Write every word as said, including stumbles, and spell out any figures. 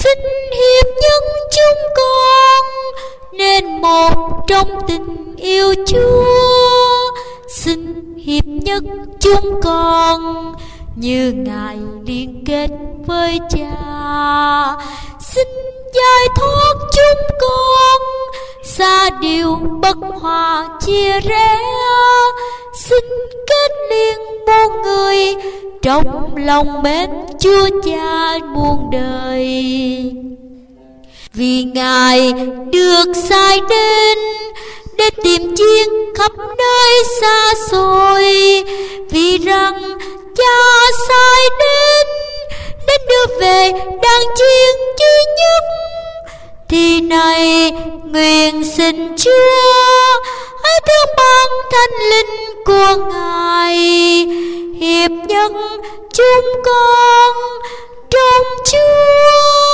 xin hiệp nhân chúng con nên một trong tình yêu Chúa. Xin hiệp nhất chúng con như Ngài liên kết với Cha. Xin giải thoát chúng con xa điều bất hòa chia rẽ. Xin kết liên muôn người trong lòng mến Chúa Cha muôn đời. Vì Ngài được sai đến để tìm chiến khắp nơi xa xôi, vì rằng Cha sai đến để đưa về đàn chiên duy nhất. Thì này nguyện xin Chúa hãy thương ban Thánh Linh của Ngài hiệp nhất chúng con trong Chúa.